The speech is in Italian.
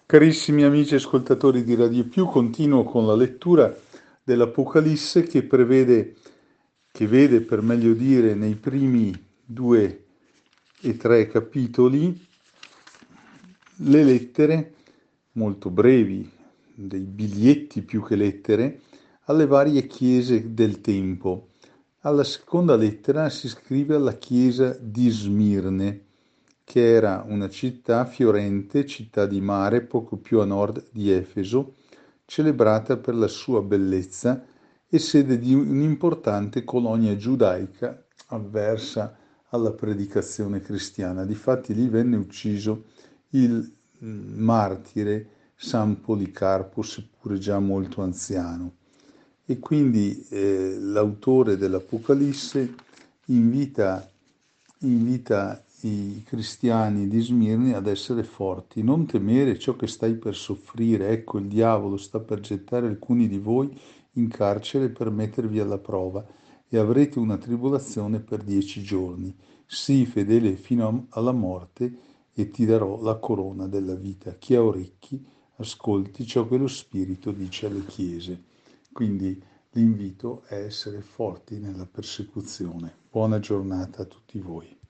Carissimi amici ascoltatori di Radio Più, continuo con la lettura dell'Apocalisse che vede, per meglio dire, nei primi 2 e 3 capitoli le lettere molto brevi, dei biglietti più che lettere, alle varie chiese del tempo. Alla seconda lettera si scrive alla chiesa di Smirne, che era una città fiorente, città di mare, poco più a nord di Efeso, celebrata per la sua bellezza e sede di un'importante colonia giudaica avversa alla predicazione cristiana. Difatti lì venne ucciso il martire San Policarpo, seppure già molto anziano. E quindi l'autore dell'Apocalisse invita i cristiani di Smirne ad essere forti, non temere ciò che stai per soffrire. Ecco, il diavolo sta per gettare alcuni di voi in carcere per mettervi alla prova e avrete una tribolazione per 10 giorni. Sii fedele fino alla morte e ti darò la corona della vita. Chi ha orecchi, ascolti ciò che lo Spirito dice alle chiese. Quindi l'invito è essere forti nella persecuzione. Buona giornata a tutti voi.